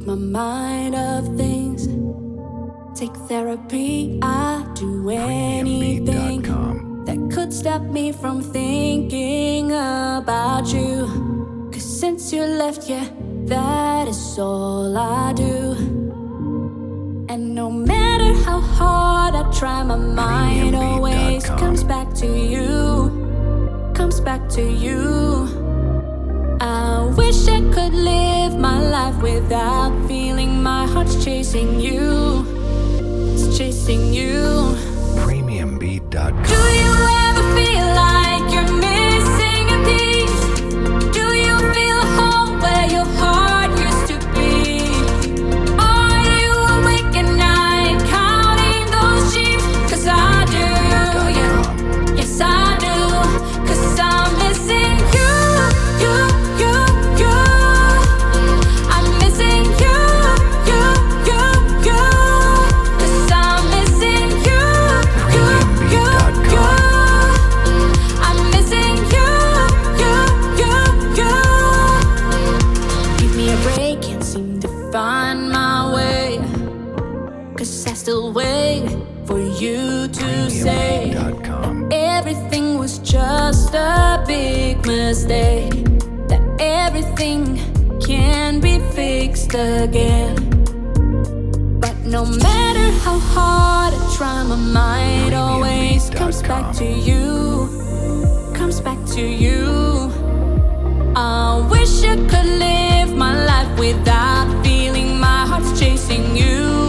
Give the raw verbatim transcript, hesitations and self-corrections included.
my mind off things. Take therapy, I do anything that could stop me from thinking about you. Cause since you left, yeah, that is all I do. And no matter how hard I try, my mind always comes back to you, comes back to you. I wish I could live my life without feeling my heart's chasing you, it's chasing you. premium beat dot com. Do you ever feel like you're missing a piece? Do you feel a hole where your heart used to be? Are you awake at night counting those sheep? Cause I do, yeah, yes I do. Cause I'm missing you, you, you, you. I'm missing you, you, you, you. Cause I'm missing you, you, you, you. I'm missing you, you, you, you. Give me a break, can't seem to find my way. Cause I still wait for you to say premium beat dot com. everything was just a big mistake, that everything can be fixed again. But no matter how hard I try, my mind always comes back to you, comes back to you. I wish I could live my life without feeling my heart's chasing you,